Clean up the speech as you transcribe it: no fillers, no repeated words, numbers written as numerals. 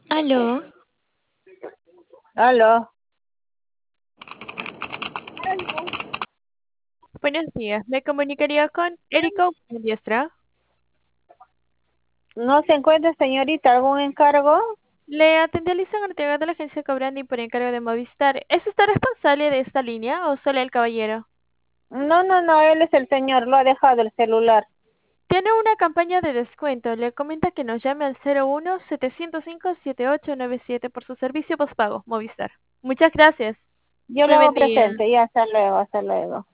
Aló, Aló, buenos días. Me comunicaría con Erika Diestra. ¿no se encuentra señorita algún encargo? Le atendió Lisa Ortega de la agencia Cobrandi por encargo de Movistar. ¿Es usted responsable de esta línea o solo el caballero? No, no, no, él es el señor, lo ha dejado el celular. Tiene una campaña de descuento. Le comenta que nos llame al 01-705-7897 por su servicio postpago, Movistar. Muchas gracias. Yo lo Muy buen hago día. presente y hasta luego, hasta luego.